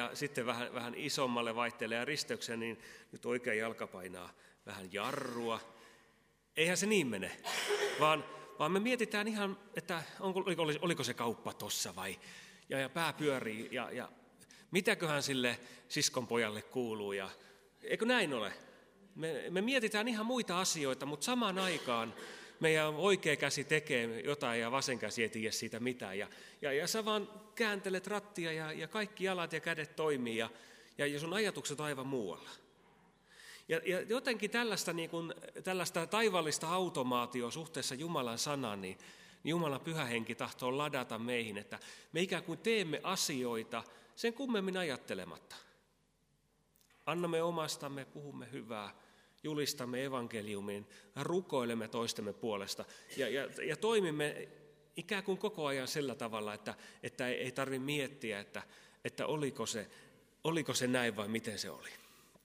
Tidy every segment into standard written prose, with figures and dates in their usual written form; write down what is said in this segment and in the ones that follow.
ja sitten vähän isommalle vaihtelee ja risteykseen, niin nyt oikea jalka painaa vähän jarrua. Eihän se niin mene, vaan me mietitään ihan, että oliko se kauppa tossa vai, ja pää pyörii, ja mitäköhän sille siskonpojalle kuuluu, ja eikö näin ole? Me mietitään ihan muita asioita, mutta samaan aikaan meidän oikea käsi tekee jotain ja vasen käsi ei tiedä siitä mitään. Ja sä vaan kääntelet rattia ja kaikki jalat ja kädet toimii ja sun ajatukset on aivan muualla. Ja jotenkin tällaista taivaallista automaatioa suhteessa Jumalan sanaan, niin Jumalan pyhä henki tahtoo ladata meihin, että me ikään kuin teemme asioita sen kummemmin ajattelematta. Annamme omastamme, puhumme hyvää, julistamme evankeliumiin, rukoilemme toistemme puolesta ja toimimme ikään kuin koko ajan sillä tavalla, että ei tarvitse miettiä, että oliko se näin vai miten se oli.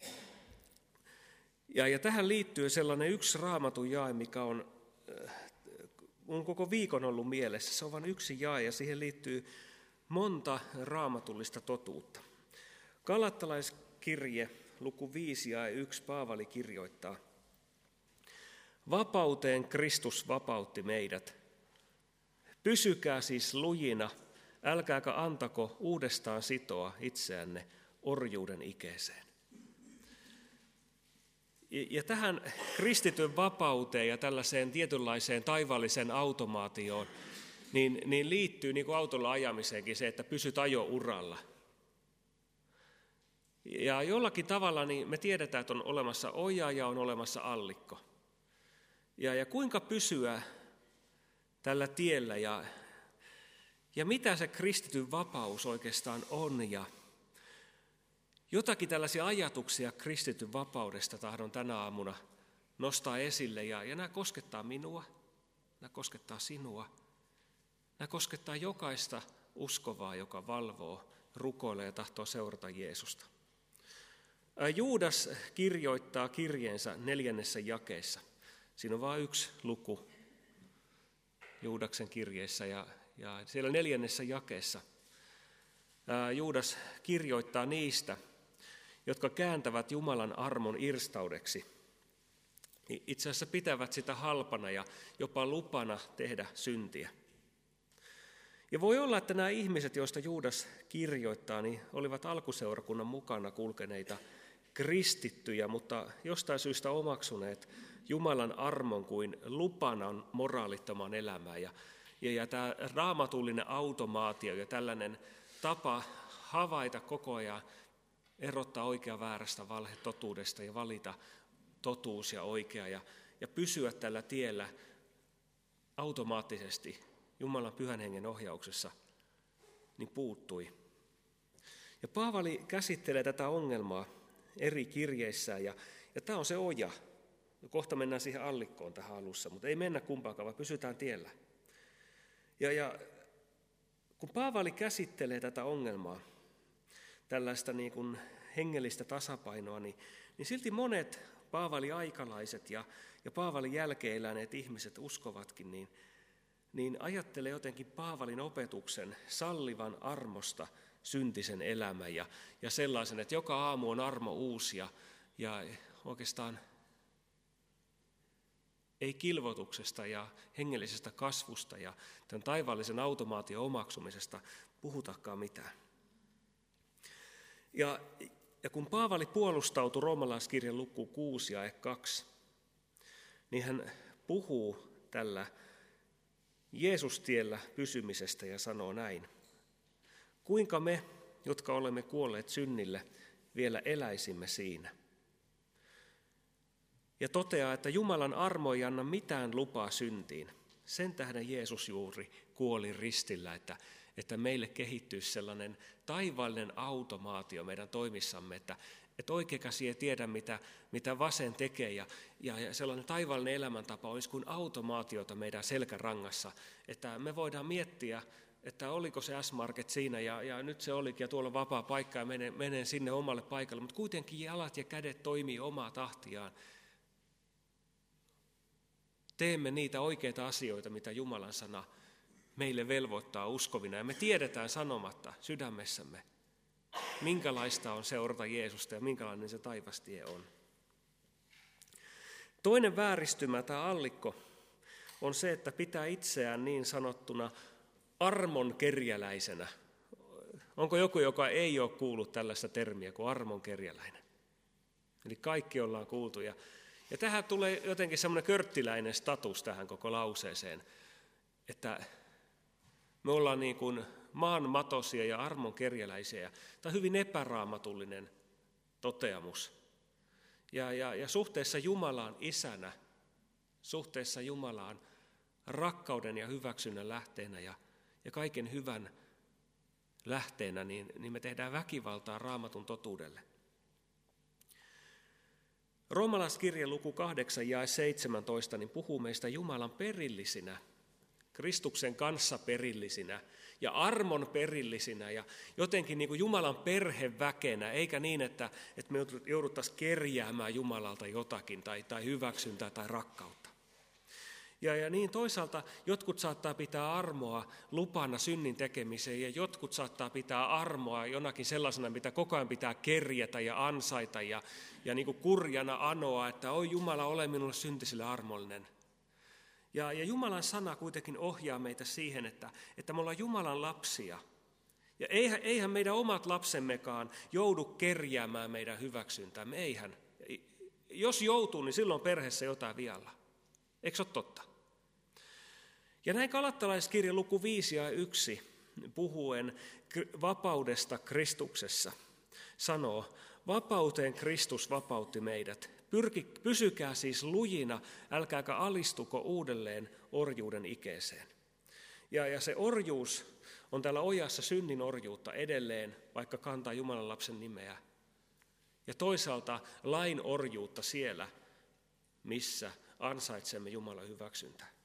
Ja tähän liittyy sellainen yksi Raamatun jae, mikä on koko viikon ollut mielessä. Se on vain yksi jae ja siihen liittyy monta raamatullista totuutta. Galattalaiskirje, luku 5 ja 1, Paavali kirjoittaa: vapauteen Kristus vapautti meidät. Pysykää siis lujina, älkääkä antako uudestaan sitoa itseänne orjuuden ikeeseen. Ja tähän kristityn vapauteen ja tällaiseen tietynlaiseen taivaalliseen automaatioon niin liittyy niin kuin autolla ajamiseenkin se, että pysyt ajouralla. Ja jollakin tavalla niin me tiedetään, että on olemassa oja ja on olemassa allikko. Ja kuinka pysyä tällä tiellä ja mitä se kristityn vapaus oikeastaan on. Ja jotakin tällaisia ajatuksia kristityn vapaudesta tahdon tänä aamuna nostaa esille. Ja nämä koskettaa minua, nämä koskettaa sinua, nämä koskettaa jokaista uskovaa, joka valvoo, rukoilee ja tahtoo seurata Jeesusta. Juudas kirjoittaa kirjeensä 4. jakeessa. Siinä on vain yksi luku Juudaksen kirjeessä ja siellä 4. jakeessa Juudas kirjoittaa niistä, jotka kääntävät Jumalan armon irstaudeksi. Itse asiassa pitävät sitä halpana ja jopa lupana tehdä syntiä. Ja voi olla, että nämä ihmiset, joista Juudas kirjoittaa, niin olivat alkuseurakunnan mukana kulkeneita kristittyjä, mutta jostain syystä omaksuneet Jumalan armon kuin lupanan moraalittomaan elämään. Ja tämä raamatullinen automaatio ja tällainen tapa havaita koko ajan, erottaa oikea väärästä, valhe totuudesta ja valita totuus ja oikea ja pysyä tällä tiellä automaattisesti Jumalan pyhän hengen ohjauksessa, niin puuttui. Ja Paavali käsittelee tätä ongelmaa eri kirjeissään ja tämä on se oja. Kohta mennään siihen allikkoon tähän alussa, mutta ei mennä kumpaakaan, vaan pysytään tiellä. Ja kun Paavali käsittelee tätä ongelmaa, tällaista niin kuin hengellistä tasapainoa, niin silti monet Paavalin aikalaiset ja Paavalin jälkeen eläneet ihmiset uskovatkin, niin ajattelee jotenkin Paavalin opetuksen sallivan armosta syntisen elämän ja sellaisen, että joka aamu on armo uusi ja oikeastaan ei kilvotuksesta ja hengellisestä kasvusta ja tämän taivaallisen automaation omaksumisesta puhutakaan mitään. Ja kun Paavali puolustautui roomalaiskirjan lukuun 6 ja 2, niin hän puhuu tällä Jeesustiellä pysymisestä ja sanoo näin: kuinka me, jotka olemme kuolleet synnille, vielä eläisimme siinä? Ja toteaa, että Jumalan armo ei anna mitään lupaa syntiin. Sen tähden Jeesus juuri kuoli ristillä, että meille kehittyisi sellainen taivaallinen automaatio meidän toimissamme, että oikea käsi ei tiedä, mitä vasen tekee, ja sellainen taivaallinen elämäntapa olisi kuin automaatiota meidän selkärangassa, että me voidaan miettiä, että oliko se S-Market siinä, ja nyt se olikin, ja tuolla on vapaa paikka, ja menen sinne omalle paikalle, mutta kuitenkin jalat ja kädet toimii omaa tahtiaan. Teemme niitä oikeita asioita, mitä Jumalan sana meille velvoittaa uskovina, ja me tiedetään sanomatta sydämessämme, minkälaista on seurata Jeesusta ja minkälainen se taivastie on. Toinen vääristymä tai allikko on se, että pitää itseään niin sanottuna armon kerjäläisenä. Onko joku, joka ei ole kuullut tällaista termiä kuin armon kerjäläinen? Eli kaikki ollaan kuultu. Ja tähän tulee jotenkin semmoinen körttiläinen status tähän koko lauseeseen, että me ollaan niin kuin maanmatosia ja armon kerjäläisiä. Tämä on hyvin epäraamatullinen toteamus. Ja suhteessa Jumalaan isänä, suhteessa Jumalaan rakkauden ja hyväksynnän lähteenä ja kaiken hyvän lähteenä, niin me tehdään väkivaltaa Raamatun totuudelle. Roomalaiskirjan luku 8 jae 17 niin puhuu meistä Jumalan perillisinä, Kristuksen kanssa perillisinä ja armon perillisinä ja jotenkin niin kuin Jumalan perheväkenä, eikä niin, että me jouduttaisiin kerjäämään Jumalalta jotakin tai hyväksyntää tai rakkautta. Ja niin toisaalta jotkut saattaa pitää armoa lupana synnin tekemiseen ja jotkut saattaa pitää armoa jonakin sellaisena, mitä koko ajan pitää kerjätä ja ansaita ja niin kuin kurjana anoa, että oi Jumala, ole minulle syntisille armollinen. Ja Jumalan sana kuitenkin ohjaa meitä siihen, että me ollaan Jumalan lapsia. Ja eihän meidän omat lapsemmekaan joudu kerjäämään meidän hyväksyntäämme, eihän. Jos joutuu, niin silloin perheessä jotain vialla. Eikö se ole totta? Ja näin Galattalaiskirjan luku 5 ja 1 puhuen vapaudesta Kristuksessa sanoo, vapauteen Kristus vapautti meidät. Pysykää siis lujina, älkääkä alistuko uudelleen orjuuden ikeeseen. Ja se orjuus on täällä ojassa synnin orjuutta edelleen, vaikka kantaa Jumalan lapsen nimeä. Ja toisaalta lain orjuutta siellä, missä ansaitsemme Jumalan hyväksyntää.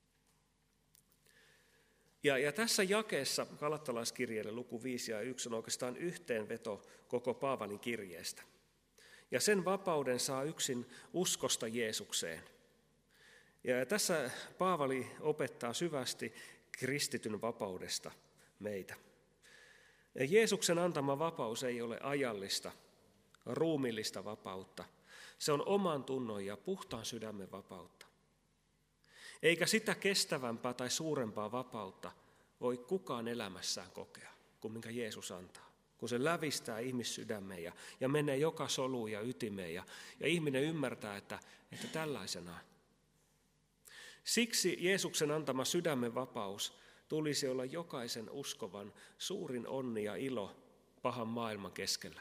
Ja tässä jakeessa Galattalaiskirjeelle luku 5 ja 1 on oikeastaan yhteenveto koko Paavalin kirjeestä. Ja sen vapauden saa yksin uskosta Jeesukseen. Ja tässä Paavali opettaa syvästi kristityn vapaudesta meitä. Ja Jeesuksen antama vapaus ei ole ajallista, ruumiillista vapautta. Se on oman tunnon ja puhtaan sydämen vapautta. Eikä sitä kestävämpää tai suurempaa vapautta voi kukaan elämässään kokea kuin minkä Jeesus antaa. Kun se lävistää ihmissydämeen ja menee joka soluun ja ytimeen ja ihminen ymmärtää, että tällaisenaan. Siksi Jeesuksen antama sydämen vapaus tulisi olla jokaisen uskovan suurin onni ja ilo pahan maailman keskellä.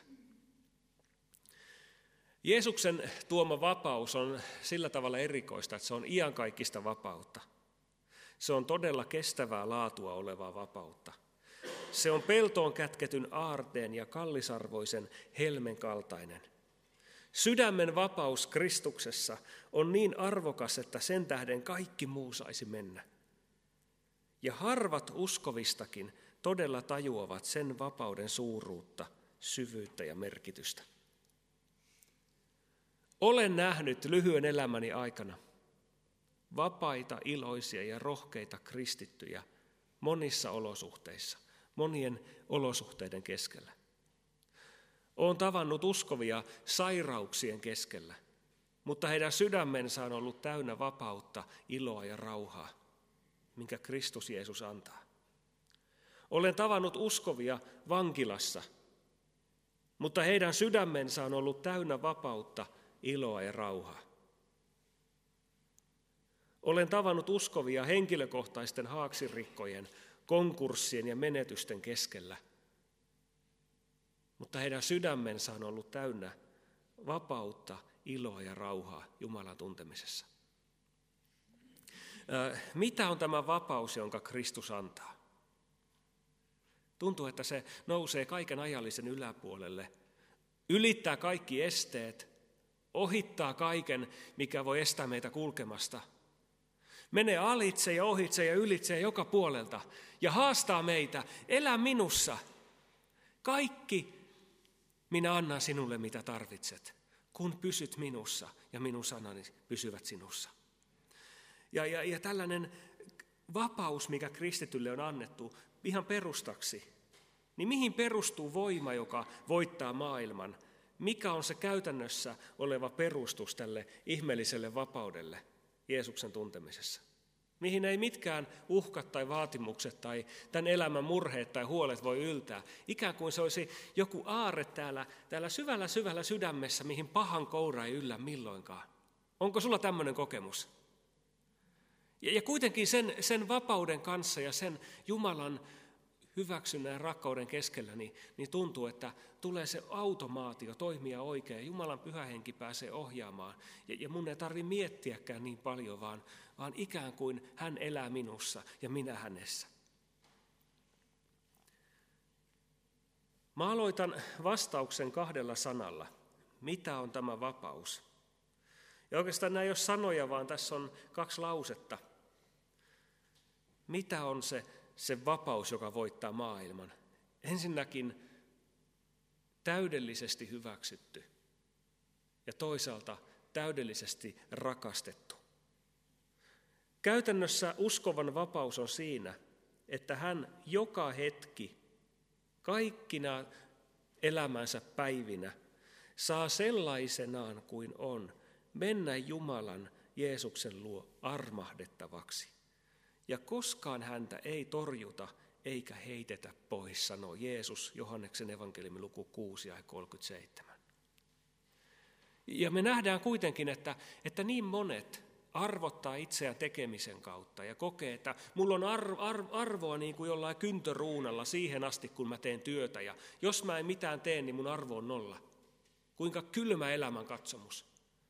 Jeesuksen tuoma vapaus on sillä tavalla erikoista, että se on iankaikkista vapautta. Se on todella kestävää laatua olevaa vapautta. Se on peltoon kätketyn aarteen ja kallisarvoisen helmen kaltainen. Sydämen vapaus Kristuksessa on niin arvokas, että sen tähden kaikki muu saisi mennä. Ja harvat uskovistakin todella tajuavat sen vapauden suuruutta, syvyyttä ja merkitystä. Olen nähnyt lyhyen elämäni aikana vapaita, iloisia ja rohkeita kristittyjä monissa olosuhteissa, monien olosuhteiden keskellä. Olen tavannut uskovia sairauksien keskellä, mutta heidän sydämensä on ollut täynnä vapautta, iloa ja rauhaa, minkä Kristus Jeesus antaa. Olen tavannut uskovia vankilassa, mutta heidän sydämensä on ollut täynnä vapautta, iloa ja rauhaa. Olen tavannut uskovia henkilökohtaisten haaksirikkojen, konkurssien ja menetysten keskellä, mutta heidän sydämensä on ollut täynnä vapautta, iloa ja rauhaa Jumalan tuntemisessa. Mitä on tämä vapaus, jonka Kristus antaa? Tuntuu, että se nousee kaiken ajallisen yläpuolelle, ylittää kaikki esteet, ohittaa kaiken, mikä voi estää meitä kulkemasta. Menee alitse ja ohitse ja ylitse joka puolelta ja haastaa meitä, elä minussa. Kaikki minä annan sinulle, mitä tarvitset, kun pysyt minussa ja minun sanani pysyvät sinussa. Ja tällainen vapaus, mikä kristitylle on annettu ihan perustaksi, niin mihin perustuu voima, joka voittaa maailman? Mikä on se käytännössä oleva perustus tälle ihmeelliselle vapaudelle Jeesuksen tuntemisessa? Mihin ei mitkään uhkat tai vaatimukset tai tämän elämän murheet tai huolet voi yltää. Ikään kuin se olisi joku aarre täällä syvällä sydämessä, mihin pahan koura ei yllä milloinkaan. Onko sulla tämmöinen kokemus? Ja kuitenkin sen vapauden kanssa ja sen Jumalan hyväksynnän ja rakkauden keskellä, niin tuntuu, että tulee se automaatio toimia oikein. Jumalan pyhä henki pääsee ohjaamaan. Ja mun ei tarvitse miettiäkään niin paljon, vaan ikään kuin hän elää minussa ja minä hänessä. Mä aloitan vastauksen 2 sanalla. Mitä on tämä vapaus? Ja oikeastaan nämä ei ole sanoja, vaan tässä on 2 lausetta. Mitä on se vapaus, joka voittaa maailman? Ensinnäkin täydellisesti hyväksytty ja toisaalta täydellisesti rakastettu. Käytännössä uskovan vapaus on siinä, että hän joka hetki, kaikkina elämänsä päivinä, saa sellaisenaan kuin on mennä Jumalan Jeesuksen luo armahdettavaksi. Ja koskaan häntä ei torjuta eikä heitetä pois, sanoo Jeesus Johanneksen evankeliumin luku 6 ja 37. Ja me nähdään kuitenkin, että niin monet arvottaa itseään tekemisen kautta ja kokee, että mulla on arvoa niin kuin jollain kyntöruunalla siihen asti, kun mä teen työtä. Ja jos mä en mitään tee, niin mun arvo on 0. Kuinka kylmä elämän katsomus.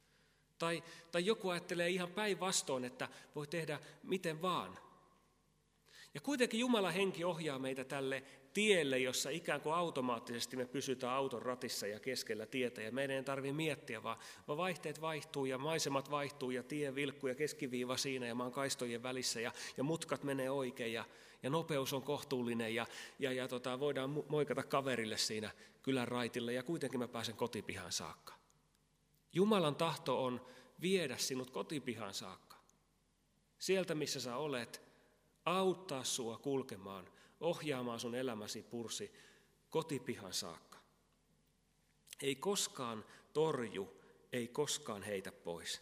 Tai joku ajattelee ihan päinvastoin, että voi tehdä miten vaan. Ja kuitenkin Jumalan henki ohjaa meitä tälle tielle, jossa ikään kuin automaattisesti me pysytään auton ratissa ja keskellä tietä. Ja meidän ei tarvitse miettiä, vaan vaihteet vaihtuu ja maisemat vaihtuu ja tie vilkkuu ja keskiviiva siinä ja mä oon kaistojen välissä ja mutkat menee oikein ja nopeus on kohtuullinen ja voidaan moikata kaverille siinä kylän raitilla ja kuitenkin mä pääsen kotipihaan saakka. Jumalan tahto on viedä sinut kotipihaan saakka. Sieltä, missä sä olet, auttaa sua kulkemaan, ohjaamaan sun elämäsi purssi kotipihaan saakka. Ei koskaan torju, ei koskaan heitä pois.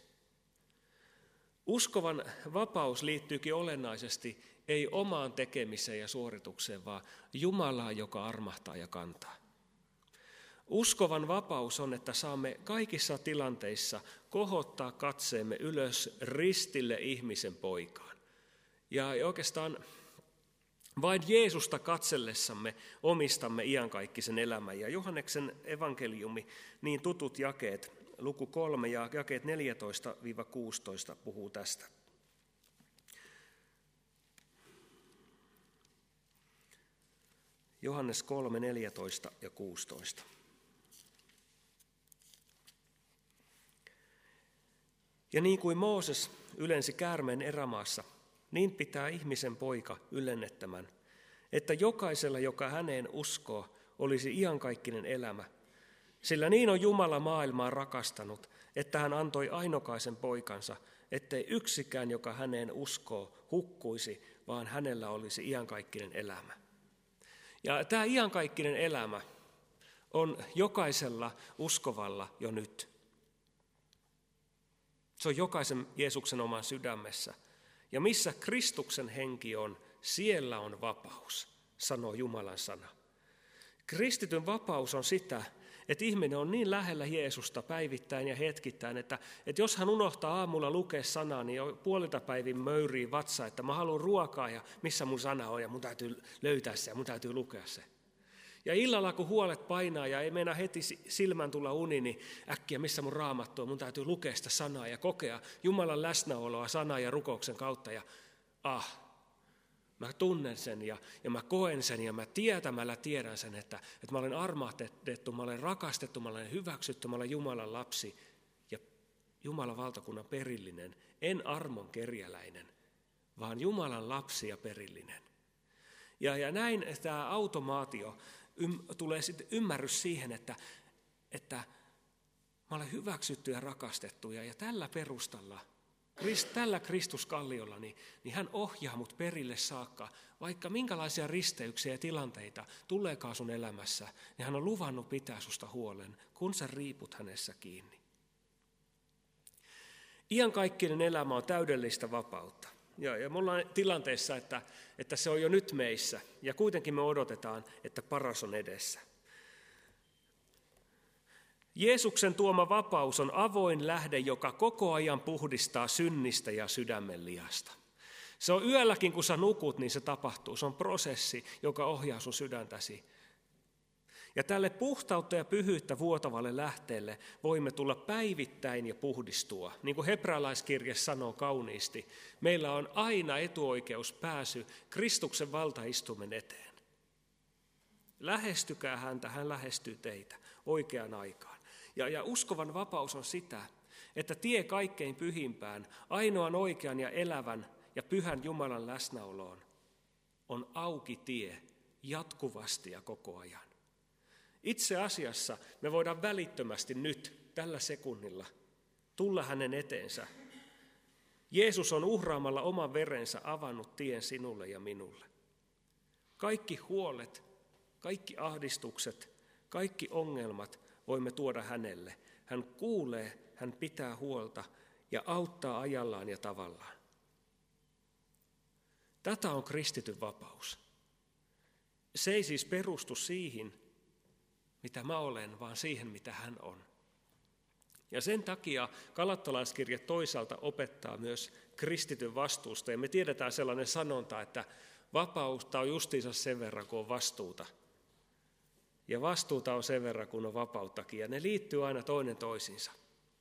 Uskovan vapaus liittyykin olennaisesti ei omaan tekemiseen ja suoritukseen, vaan Jumalaan, joka armahtaa ja kantaa. Uskovan vapaus on, että saamme kaikissa tilanteissa kohottaa katseemme ylös ristille ihmisen poikaan. Ja oikeastaan vain Jeesusta katsellessamme omistamme iankaikkisen elämän. Ja Johanneksen evankeliumi, niin tutut jakeet, luku 3 ja jakeet 14-16 puhuu tästä. Johannes 3, 14 ja 16. Ja niin kuin Mooses ylensi käärmeen erämaassa, niin pitää ihmisen poika ylennettämän, että jokaisella, joka häneen uskoo, olisi iankaikkinen elämä. Sillä niin on Jumala maailmaa rakastanut, että hän antoi ainokaisen poikansa, ettei yksikään, joka häneen uskoo, hukkuisi, vaan hänellä olisi iankaikkinen elämä. Ja tämä iankaikkinen elämä on jokaisella uskovalla jo nyt. Se on jokaisen Jeesuksen oman sydämessä. Ja missä Kristuksen henki on, siellä on vapaus, sanoo Jumalan sana. Kristityn vapaus on sitä, että ihminen on niin lähellä Jeesusta päivittäin ja hetkittäin, että jos hän unohtaa aamulla lukea sanaa, niin jo puolilta päivin möyrii vatsa, että mä haluan ruokaa ja missä mun sana on ja mun täytyy löytää se ja mun täytyy lukea se. Ja illalla kun huolet painaa ja ei meinaa heti silmän tulla uni, niin äkkiä missä mun raamattu on, mun täytyy lukea sitä sanaa ja kokea Jumalan läsnäoloa sanan ja rukouksen kautta. Ja mä tunnen sen ja mä koen sen ja mä tietämällä tiedän sen, että mä olen armahtettu, mä olen rakastettu, mä olen hyväksytty, mä olen Jumalan lapsi ja Jumalan valtakunnan perillinen. En armon kerjäläinen, vaan Jumalan lapsi ja perillinen. Ja näin tämä automaatio tulee sitten ymmärrys siihen, että mä olen hyväksytty ja rakastettu ja tällä perustalla tällä Kristuskalliolla, niin hän ohjaa mut perille saakka. Vaikka minkälaisia risteyksiä ja tilanteita tuleekaan sun elämässä, niin hän on luvannut pitää susta huolen, kun sä riiput hänessä kiinni. Iankaikkinen elämä on täydellistä vapautta. Ja me ollaan tilanteessa, että se on jo nyt meissä, ja kuitenkin me odotetaan, että paras on edessä. Jeesuksen tuoma vapaus on avoin lähde, joka koko ajan puhdistaa synnistä ja sydämen lihasta. Se on yölläkin, kun sä nukut, niin se tapahtuu. Se on prosessi, joka ohjaa sun sydäntäsi. Ja tälle puhtautta ja pyhyyttä vuotavalle lähteelle voimme tulla päivittäin ja puhdistua. Niin kuin hebrealaiskirje sanoo kauniisti, meillä on aina etuoikeus pääsy Kristuksen valtaistuimen eteen. Lähestykää häntä, hän lähestyy teitä oikeaan aikaan. Ja uskovan vapaus on sitä, että tie kaikkein pyhimpään, ainoan oikean ja elävän ja pyhän Jumalan läsnäoloon on auki tie jatkuvasti ja koko ajan. Itse asiassa me voidaan välittömästi nyt, tällä sekunnilla, tulla hänen eteensä. Jeesus on uhraamalla oman verensä avannut tien sinulle ja minulle. Kaikki huolet, kaikki ahdistukset, kaikki ongelmat voimme tuoda hänelle. Hän kuulee, hän pitää huolta ja auttaa ajallaan ja tavallaan. Tätä on kristityn vapaus. Se ei siis perustu siihen, mitä mä olen, vaan siihen, mitä hän on. Ja sen takia Galattalaiskirje toisaalta opettaa myös kristityn vastuusta. Ja me tiedetään sellainen sanonta, että vapautta on justiinsa sen verran, kun on vastuuta. Ja vastuuta on sen verran, kun on vapauttakin. Ja ne liittyy aina toinen toisiinsa.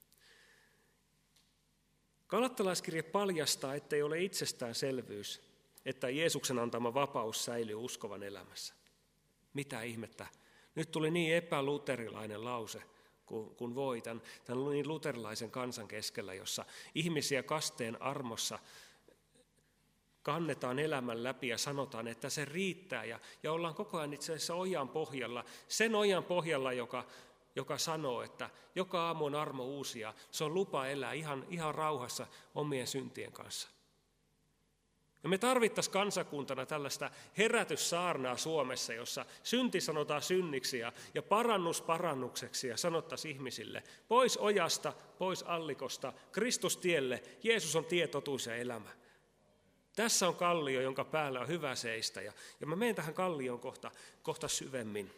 Galattalaiskirje paljastaa, ettei ole itsestäänselvyys, että Jeesuksen antama vapaus säilyy uskovan elämässä. Mitä ihmettä? Nyt tuli niin epäluterilainen lause kuin voi tämän niin luterilaisen kansan keskellä, jossa ihmisiä kasteen armossa kannetaan elämän läpi ja sanotaan, että se riittää. Ja ollaan koko ajan itse asiassa ojan pohjalla, sen ojan pohjalla, joka sanoo, että joka aamu on armo uusia. Se on lupa elää ihan rauhassa omien syntien kanssa. Ja me tarvittaisiin kansakuntana tällaista herätyssaarnaa Suomessa, jossa synti sanotaan synniksi ja parannus parannukseksi ja sanottaisiin ihmisille pois ojasta, pois allikosta, Kristus tielle, Jeesus on tie, totuus ja elämä. Tässä on kallio, jonka päällä on hyvä seistä ja mä menen tähän kallioon kohta syvemmin.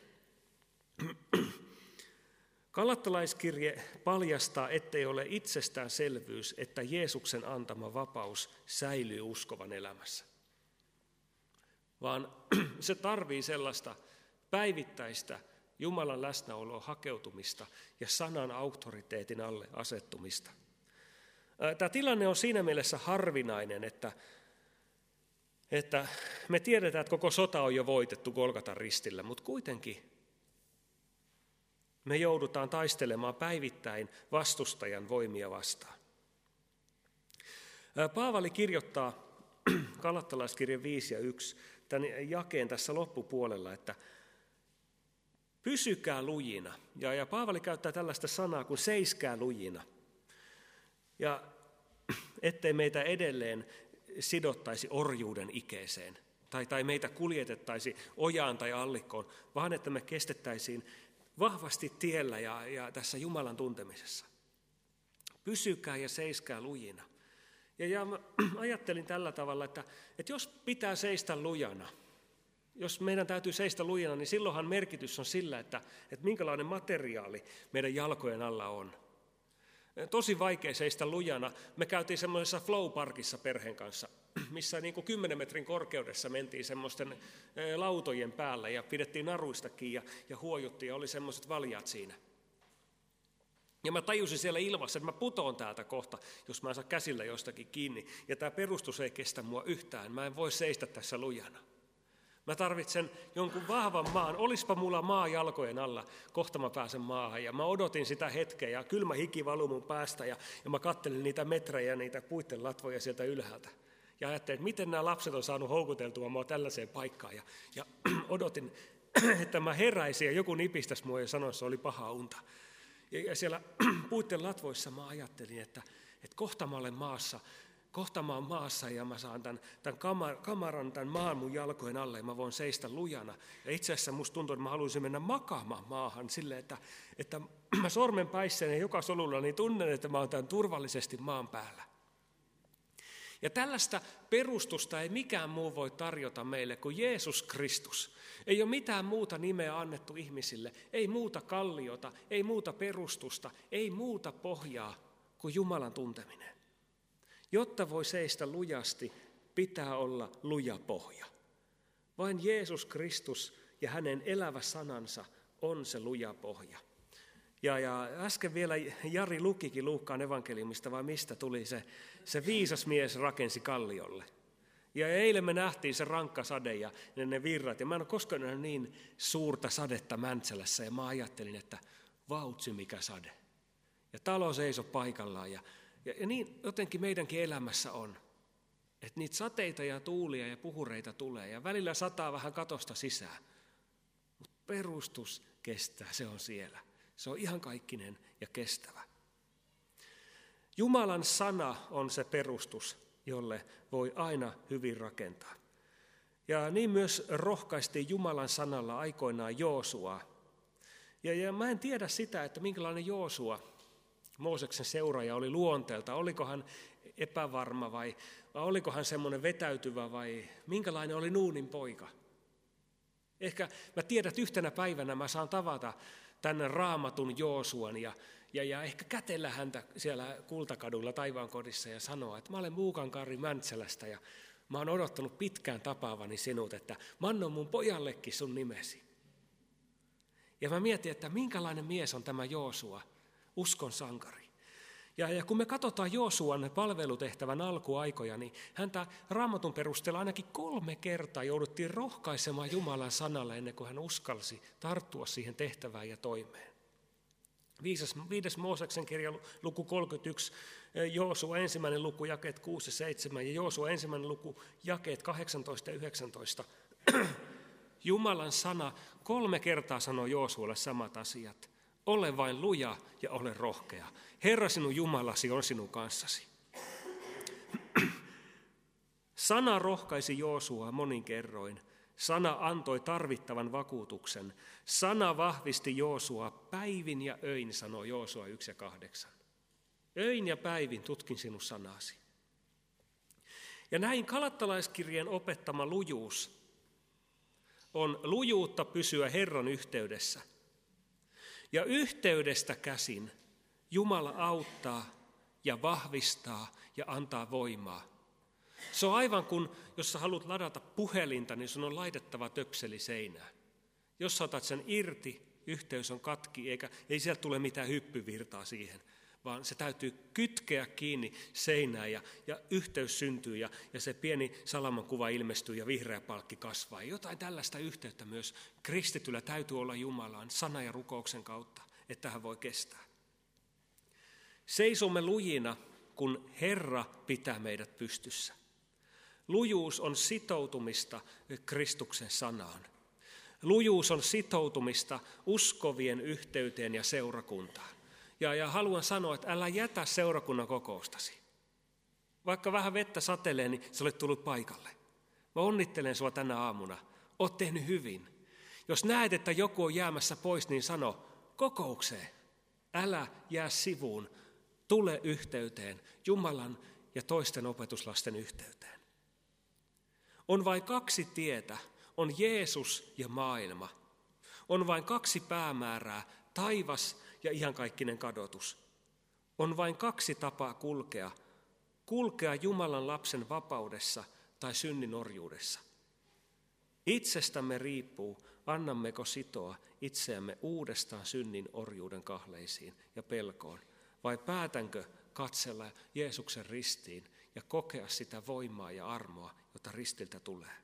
Galattalaiskirje paljastaa, ettei ole itsestäänselvyys, että Jeesuksen antama vapaus säilyy uskovan elämässä. Vaan se tarvii sellaista päivittäistä Jumalan läsnäoloa hakeutumista ja sanan auktoriteetin alle asettumista. Tämä tilanne on siinä mielessä harvinainen, että me tiedetään, että koko sota on jo voitettu Golgatan ristillä, mutta kuitenkin me joudutaan taistelemaan päivittäin vastustajan voimia vastaan. Paavali kirjoittaa Galattalaiskirjan 5 ja 1 tämän jakeen tässä loppupuolella, että pysykää lujina. Ja Paavali käyttää tällaista sanaa kuin seiskää lujina. Ja ettei meitä edelleen sidottaisi orjuuden ikeeseen tai meitä kuljetettaisi ojaan tai allikkoon, vaan että me kestettäisiin vahvasti tiellä ja tässä Jumalan tuntemisessa. Pysykää ja seiskää lujina. Ja mä ajattelin tällä tavalla, että jos pitää seistä lujana, jos meidän täytyy seistä lujana, niin silloinhan merkitys on sillä, että minkälainen materiaali meidän jalkojen alla on. Tosi vaikea seistä lujana. Me käytiin semmoisessa flow-parkissa perheen kanssa, missä niin kuin 10 metrin korkeudessa mentiin semmoisten lautojen päällä ja pidettiin naruista kiinni ja huojuttiin ja oli semmoiset valjaat siinä. Ja mä tajusin siellä ilmassa, että mä putoon täältä kohta, jos mä en saa käsillä jostakin kiinni. Ja tämä perustus ei kestä mua yhtään. Mä en voi seistä tässä lujana. Mä tarvitsen jonkun vahvan maan. Olispa mulla maa jalkojen alla, kohta mä pääsen maahan. Ja mä odotin sitä hetkeä ja kylmä hiki valui mun päästä. Ja mä kattelin niitä metrejä, niitä puitten latvoja sieltä ylhäältä. Ja ajattelin, että miten nämä lapset on saanut houkuteltua mua tällaiseen paikkaan. Ja odotin, että mä heräisin ja joku nipistäisi mua ja sanoisi, että se oli paha unta. Ja siellä puitten latvoissa mä ajattelin, että Että kohta mä olen maassa, kohta mä oon maassa ja mä saan tämän kamaran, tämän maan mun jalkojen alle ja mä voin seistä lujana. Ja itse asiassa musta tuntuu, että mä haluaisin mennä makaamaan maahan silleen, että mä sormen päisseni joka solulla niin tunnen, että mä oon tämän turvallisesti maan päällä. Ja tällaista perustusta ei mikään muu voi tarjota meille kuin Jeesus Kristus. Ei ole mitään muuta nimeä annettu ihmisille, ei muuta kalliota, ei muuta perustusta, ei muuta pohjaa kuin Jumalan tunteminen. Jotta voi seistä lujasti, pitää olla luja pohja. Vain Jeesus Kristus ja hänen elävä sanansa on se luja pohja. Ja äsken vielä Jari lukikin Luukkaan evankeliumista, vai mistä tuli se viisas mies rakensi kalliolle. Ja eilen me nähtiin se rankka sade ja ne virrat. Ja mä en ole koskaan nähnyt niin suurta sadetta Mäntsälässä. Ja mä ajattelin, että vautsi mikä sade. Ja talo seisoi paikallaan. Ja niin jotenkin meidänkin elämässä on. Että niitä sateita ja tuulia ja puhureita tulee. Ja välillä sataa vähän katosta sisään. Mutta perustus kestää, se on siellä. Se on ihan kaikkinen ja kestävä. Jumalan sana on se perustus, jolle voi aina hyvin rakentaa. Ja niin myös rohkaistiin Jumalan sanalla aikoinaan Joosuaa. Ja mä en tiedä sitä, että minkälainen Joosua, Mooseksen seuraaja, oli luonteelta. Oliko hän epävarma vai oliko hän semmoinen vetäytyvä vai minkälainen oli Nuunin poika? Ehkä mä tiedän, että yhtenä päivänä mä saan tavata tänne Raamatun Joosuan ja ehkä kätellä häntä siellä Kultakadulla Taivaankodissa ja sanoa, että mä olen Muukankaari Mäntsälästä ja mä oon odottanut pitkään tapaavani sinut, että mä annan mun pojallekin sun nimesi. Ja mä mietin, että minkälainen mies on tämä Joosua, uskon sankari. Ja kun me katsotaan Joosuan palvelutehtävän alkuaikoja, niin häntä Raamatun perusteella ainakin 3 kertaa jouduttiin rohkaisemaan Jumalan sanalle ennen kuin hän uskalsi tarttua siihen tehtävään ja toimeen. 5. Mooseksen kirja luku 31, Joosua 1. luku jakeet 6 ja 7 ja Joosua 1. luku jakeet 18 ja 19. Jumalan sana 3 kertaa sanoo Joosualle samat asiat. Ole vain luja ja ole rohkea. Herra sinun Jumalasi on sinun kanssasi. Sana rohkaisi Joosua monin kerroin. Sana antoi tarvittavan vakuutuksen. Sana vahvisti Joosua päivin ja öin, sanoo Joosua 1 ja 8. Öin ja päivin tutkin sinun sanasi. Ja näin Galattalaiskirjeen opettama lujuus on lujuutta pysyä Herran yhteydessä. Ja yhteydestä käsin Jumala auttaa ja vahvistaa ja antaa voimaa. Se on aivan kuin, jos sä haluat ladata puhelinta, niin sun on laitettava töpseli seinään. Jos sä otat sen irti, yhteys on katki, ei sieltä tule mitään hyppyvirtaa siihen, vaan se täytyy kytkeä kiinni seinään ja yhteys syntyy ja se pieni salamankuva ilmestyy ja vihreä palkki kasvaa. Ja jotain tällaista yhteyttä myös kristityllä täytyy olla Jumalaan sana ja rukouksen kautta, että hän voi kestää. Seisomme lujina, kun Herra pitää meidät pystyssä. Lujuus on sitoutumista Kristuksen sanaan. Lujuus on sitoutumista uskovien yhteyteen ja seurakuntaan. Ja haluan sanoa, että älä jätä seurakunnan kokoustasi. Vaikka vähän vettä satelee, niin sä olet tullut paikalle. Mä onnittelen sua tänä aamuna. Oot tehnyt hyvin. Jos näet, että joku on jäämässä pois, niin sano kokoukseen. Älä jää sivuun. Tule yhteyteen, Jumalan ja toisten opetuslasten yhteyteen. On vain 2 tietä, on Jeesus ja maailma. On vain 2 päämäärää, taivas ja iankaikkinen kadotus. On vain 2 tapaa kulkea Jumalan lapsen vapaudessa tai synnin orjuudessa. Itsestämme riippuu, annammeko sitoa itseämme uudestaan synnin orjuuden kahleisiin ja pelkoon, vai päätänkö katsella Jeesuksen ristiin ja kokea sitä voimaa ja armoa, jota ristiltä tulee.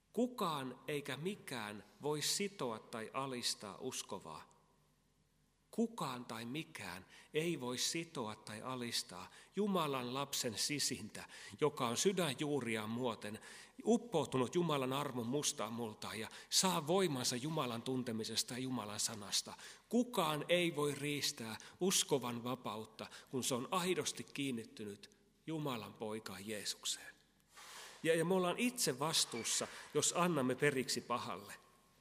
Kukaan eikä mikään voi sitoa tai alistaa uskovaa. Kukaan tai mikään ei voi sitoa tai alistaa Jumalan lapsen sisintä, joka on sydänjuuriaan muoten uppoutunut Jumalan armon mustaan multaan ja saa voimansa Jumalan tuntemisesta ja Jumalan sanasta. Kukaan ei voi riistää uskovan vapautta, kun se on aidosti kiinnittynyt Jumalan poikaan Jeesukseen. Ja me ollaan itse vastuussa, jos annamme periksi pahalle.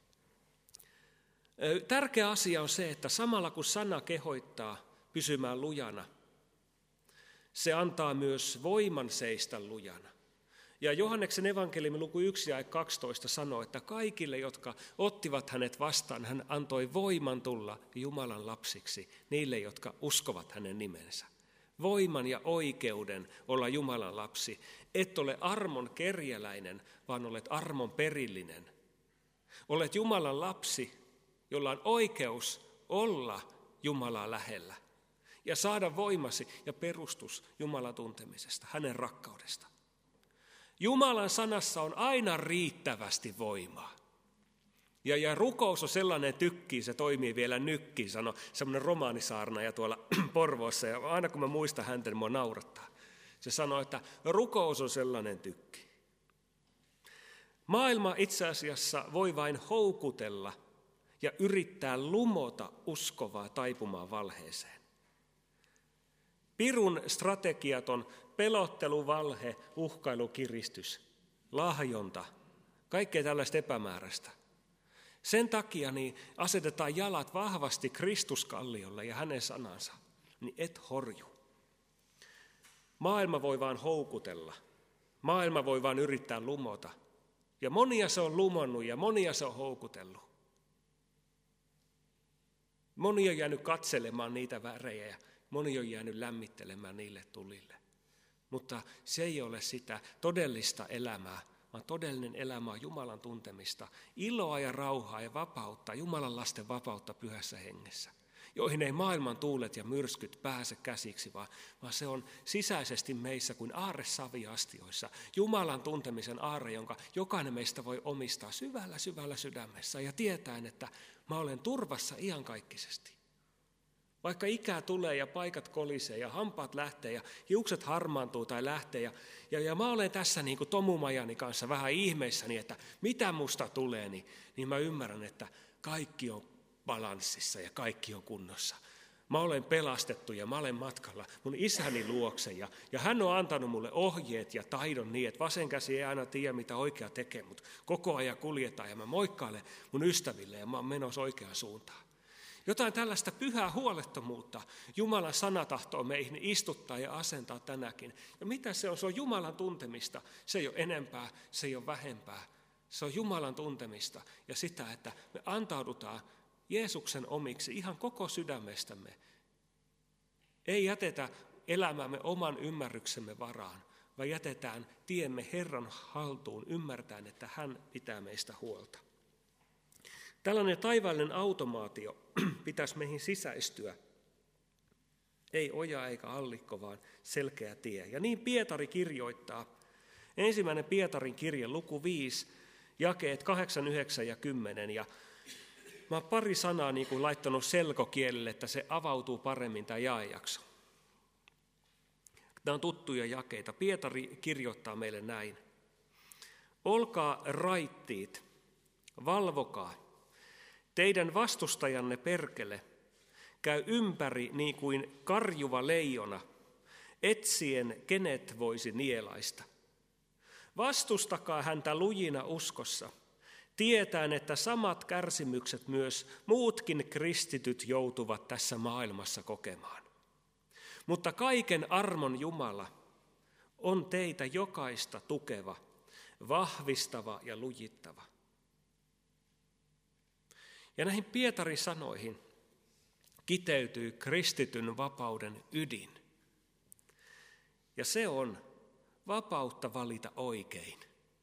Tärkeä asia on se, että samalla kun sana kehoittaa pysymään lujana, se antaa myös voiman seistä lujana. Ja Johanneksen evankeliumin luku 1 ja 12 sanoo, että kaikille, jotka ottivat hänet vastaan, hän antoi voiman tulla Jumalan lapsiksi, niille, jotka uskovat hänen nimensä. Voiman ja oikeuden olla Jumalan lapsi. Et ole armon kerjäläinen, vaan olet armon perillinen. Olet Jumalan lapsi, jolla on oikeus olla Jumalaa lähellä ja saada voimasi ja perustus Jumalan tuntemisesta, hänen rakkaudesta. Jumalan sanassa on aina riittävästi voimaa. Ja rukous on sellainen tykki, se toimii vielä nykkiin, sanoi semmoinen romaanisaarnaaja tuolla Porvoossa. Ja aina kun mä muistan häntä, niin mua naurattaa. Se sanoi, että rukous on sellainen tykki. Maailma itse asiassa voi vain houkutella ja yrittää lumota uskovaa taipumaan valheeseen. Pirun strategiat on pelottelu, valhe, uhkailu, kiristys, lahjonta, kaikkea tällaista epämääräistä. Sen takia niin asetetaan jalat vahvasti Kristuskalliolle ja hänen sanansa, niin et horju. Maailma voi vaan houkutella, maailma voi vaan yrittää lumota. Ja monia se on lumonnut ja monia se on houkutellut. Moni on jäänyt katselemaan niitä värejä ja moni on jäänyt lämmittelemään niille tulille. Mutta se ei ole sitä todellista elämää, vaan todellinen elämä on Jumalan tuntemista, iloa ja rauhaa ja vapautta, Jumalan lasten vapautta pyhässä hengessä, joihin ei maailman tuulet ja myrskyt pääse käsiksi, vaan se on sisäisesti meissä kuin aarre saviastioissa. Jumalan tuntemisen aarre, jonka jokainen meistä voi omistaa syvällä sydämessä ja tietäen, että mä olen turvassa iankaikkisesti. Vaikka ikää tulee ja paikat kolisee ja hampaat lähtee ja hiukset harmaantuu tai lähtee. Ja mä olen tässä niin kuin Tomumajani kanssa vähän ihmeissäni, että mitä musta tulee, niin mä ymmärrän, että kaikki on balanssissa ja kaikki on kunnossa. Mä olen pelastettu ja mä olen matkalla mun isäni luokse ja hän on antanut mulle ohjeet ja taidon niin, että vasen käsi ei aina tiedä mitä oikea tekee, mutta koko ajan kuljetaan ja mä moikkailen mun ystäville ja mä oon menossa oikeaan suuntaan. Jotain tällaista pyhää huolettomuutta Jumalan sana tahtoo meihin istuttaa ja asentaa tänäkin. Ja mitä se on? Se on Jumalan tuntemista. Se ei ole enempää, se ei ole vähempää. Se on Jumalan tuntemista ja sitä, että me antaudutaan Jeesuksen omiksi ihan koko sydämestämme. Ei jätetä elämämme oman ymmärryksemme varaan, vaan jätetään tiemme Herran haltuun ymmärtäen, että hän pitää meistä huolta. Tällainen taivaallinen automaatio pitäisi meihin sisäistyä. Ei oja eikä allikko, vaan selkeä tie. Ja niin Pietari kirjoittaa. Ensimmäinen Pietarin kirje, luku 5, jakeet 8, 9 ja 10. Ja mä oon pari sanaa niin kuin laittanut selkokielelle, että se avautuu paremmin tämä jaejakso. Nämä on tuttuja jakeita. Pietari kirjoittaa meille näin. Olkaa raittiit, valvokaa. Teidän vastustajanne perkele käy ympäri niin kuin karjuva leijona, etsien kenet voisi nielaista. Vastustakaa häntä lujina uskossa, tietäen, että samat kärsimykset myös muutkin kristityt joutuvat tässä maailmassa kokemaan. Mutta kaiken armon Jumala on teitä jokaista tukeva, vahvistava ja lujittava. Ja näihin Pietarin sanoihin kiteytyy kristityn vapauden ydin. Ja se on vapautta valita oikein.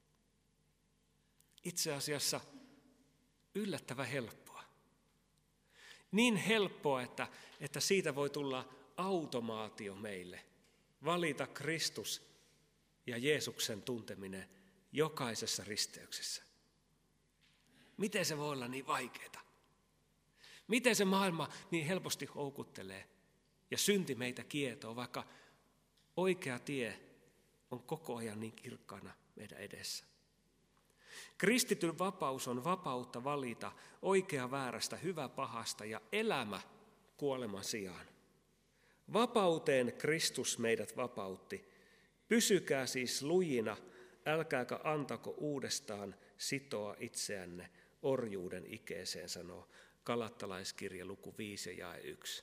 Itse asiassa yllättävän helppoa. Niin helppoa, että siitä voi tulla automaatio meille. Valita Kristus ja Jeesuksen tunteminen jokaisessa risteyksessä. Miten se voi olla niin vaikeaa? Miten se maailma niin helposti houkuttelee ja synti meitä kietoo, vaikka oikea tie on koko ajan niin kirkkaana meidän edessä. Kristityn vapaus on vapautta valita oikea väärästä, hyvä pahasta ja elämä kuoleman sijaan. Vapauteen Kristus meidät vapautti. Pysykää siis lujina, älkääkä antako uudestaan sitoa itseänne orjuuden ikeeseen, sanoo Galattalaiskirja luku 5 jae 1.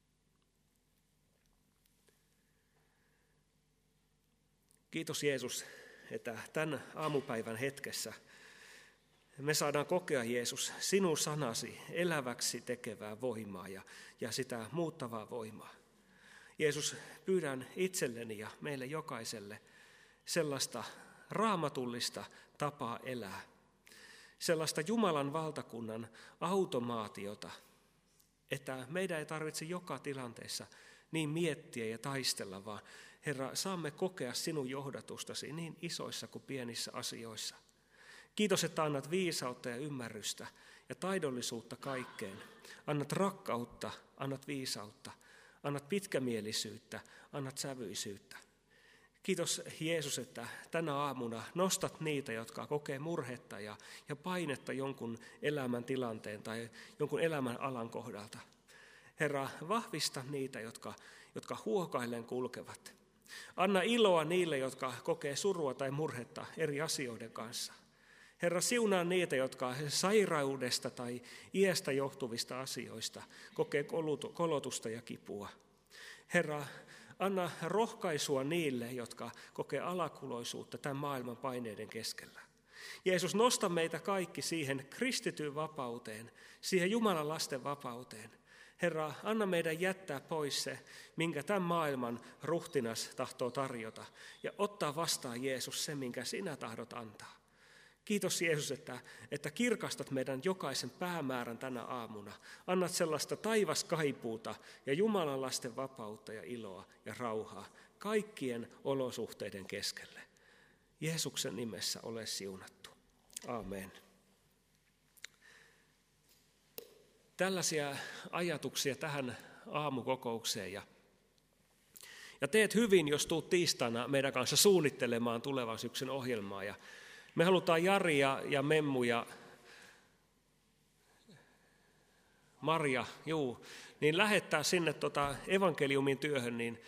Kiitos Jeesus, että tämän aamupäivän hetkessä me saadaan kokea, Jeesus, sinun sanasi eläväksi tekevää voimaa ja sitä muuttavaa voimaa. Jeesus, pyydän itselleni ja meille jokaiselle sellaista raamatullista tapaa elää, sellaista Jumalan valtakunnan automaatiota, että meidän ei tarvitse joka tilanteessa niin miettiä ja taistella, vaan Herra, saamme kokea sinun johdatustasi niin isoissa kuin pienissä asioissa. Kiitos, että annat viisautta ja ymmärrystä ja taidollisuutta kaikkeen. Annat rakkautta, annat viisautta, annat pitkämielisyyttä, annat sävyisyyttä. Kiitos Jeesus, että tänä aamuna nostat niitä, jotka kokee murhetta ja painetta jonkun elämän tilanteen tai jonkun elämän alan kohdalta. Herra, vahvista niitä, jotka huokaillen kulkevat. Anna iloa niille, jotka kokee surua tai murhetta eri asioiden kanssa. Herra, siunaa niitä, jotka sairaudesta tai iästä johtuvista asioista kokee kolotusta ja kipua. Herra, anna rohkaisua niille, jotka kokee alakuloisuutta tämän maailman paineiden keskellä. Jeesus, nosta meitä kaikki siihen kristityn vapauteen, siihen Jumalan lasten vapauteen. Herra, anna meidän jättää pois se, minkä tämän maailman ruhtinas tahtoo tarjota, ja ottaa vastaan, Jeesus, se, minkä sinä tahdot antaa. Kiitos Jeesus, että kirkastat meidän jokaisen päämäärän tänä aamuna. Annat sellaista taivaskaipuuta ja Jumalan lasten vapautta ja iloa ja rauhaa kaikkien olosuhteiden keskelle. Jeesuksen nimessä ole siunattu. Aamen. Tällaisia ajatuksia tähän aamukokoukseen. Ja teet hyvin, jos tuut tiistaina meidän kanssa suunnittelemaan tulevan syksyn ohjelmaa. Ja me halutaan Jari ja Memmu ja Marja, niin lähettää sinne evankeliumin työhön niin